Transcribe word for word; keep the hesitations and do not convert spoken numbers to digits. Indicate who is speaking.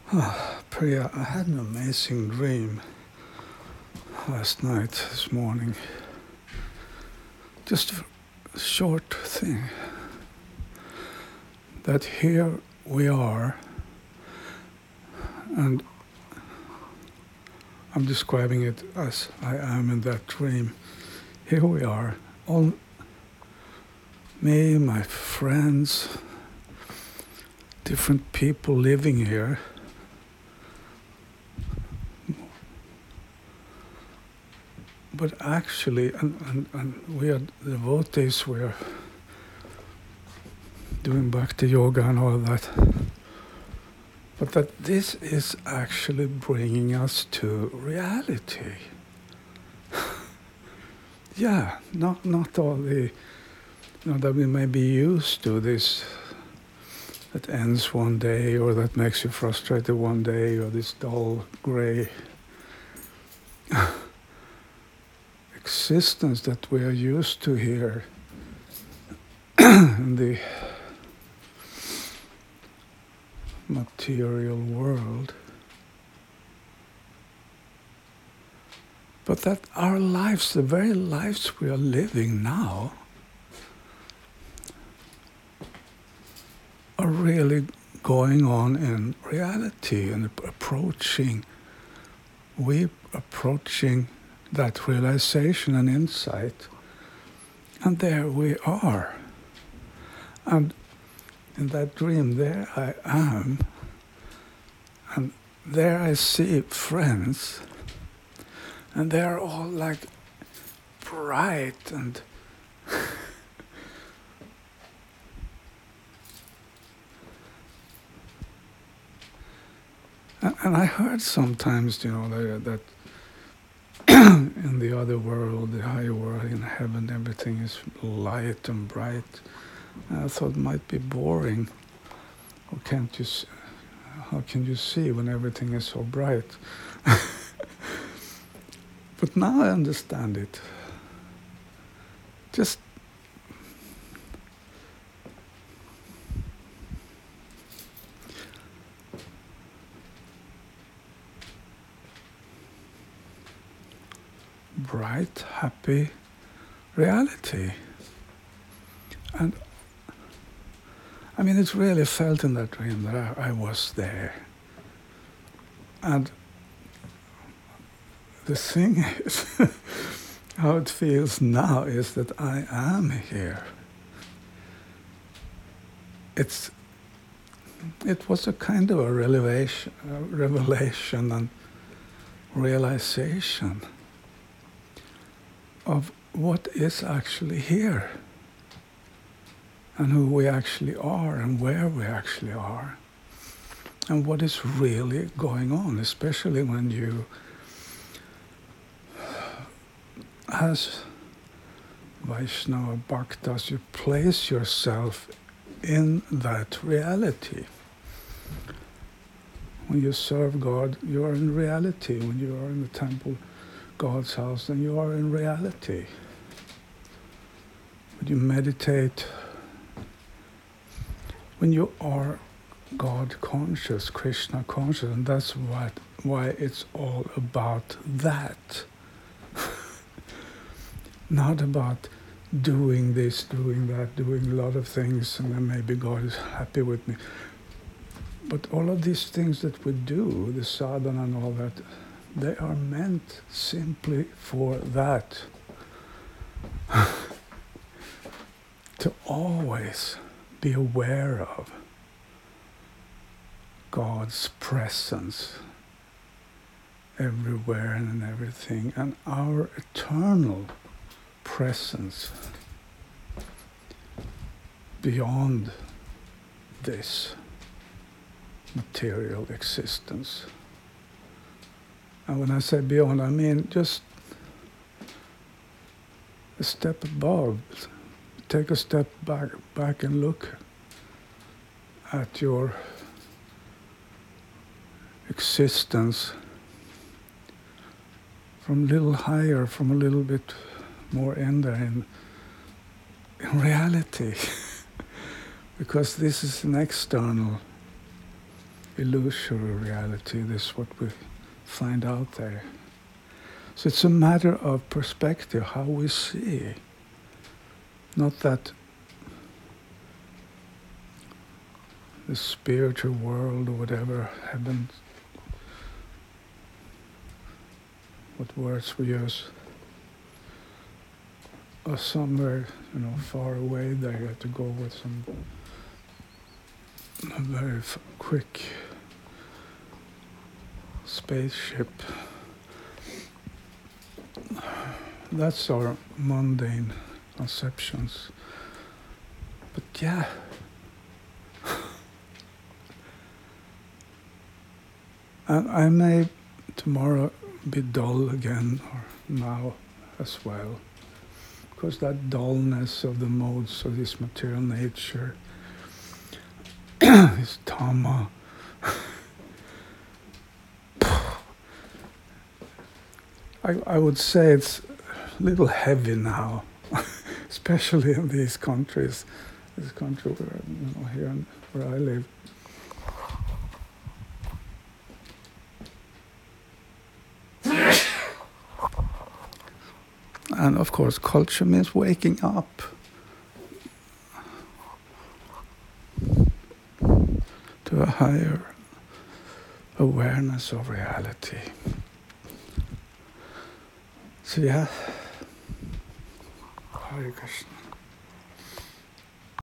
Speaker 1: Ah, Priya, I had an amazing dream last night, this morning. Just a short thing. That here we are, and I'm describing it as I am in that dream. Here we are, all me, my friends, different people living here. But actually, and, and, and we are devotees, we are doing bhakti yoga and all that. But that this is actually bringing us to reality. Yeah, not not all the, you know, that we may be used to this, that ends one day, or that makes you frustrated one day, or this dull, gray existence that we are used to here in the material world. But that our lives, the very lives we are living now, are really going on in reality and approaching, we approaching that realization and insight. And there we are. And in that dream, there I am. And there I see friends. And they're all like bright and and I heard sometimes, you know, that, that in the other world, the higher world, in heaven, everything is light and bright. And I thought it might be boring. Or can't you? How can you see when everything is so bright? But now I understand it. Just bright, happy reality. And I mean, it's really felt in that dream that I, I was there. And the thing is, how it feels now is that I am here. It's, it was a kind of a revelation, a revelation and realization of what is actually here, and who we actually are, and where we actually are, and what is really going on, especially when you, as Vaishnava Bhaktas, you place yourself in that reality. When you serve God, you are in reality. When you are in the temple, God's house, then you are in reality. When you meditate, when you are God conscious, Krishna conscious, and that's what why it's all about that. Not about doing this, doing that, doing a lot of things, and then maybe God is happy with me. But all of these things that we do, the sadhana and all that, they are meant simply for that. To always be aware of God's presence everywhere and in everything, and our eternal presence beyond this material existence. And when I say beyond, I mean just a step above. Take a step back, back and look at your existence from a little higher, from a little bit more in there, in, in reality. Because this is an external illusory reality. This is what we find out there. So it's a matter of perspective, how we see. Not that the spiritual world or whatever, heaven, what words we use, or somewhere, you know, far away there. You have to go with some a very f- quick spaceship. That's our mundane conceptions. But yeah, and I may tomorrow be dull again, or now as well, because that dullness of the modes of this material nature, this Tama, I, I would say it's a little heavy now, especially in these countries, this country where, you know, here in, where I live. And of course, culture means waking up to a higher awareness of reality. So yeah, Hare Krishna.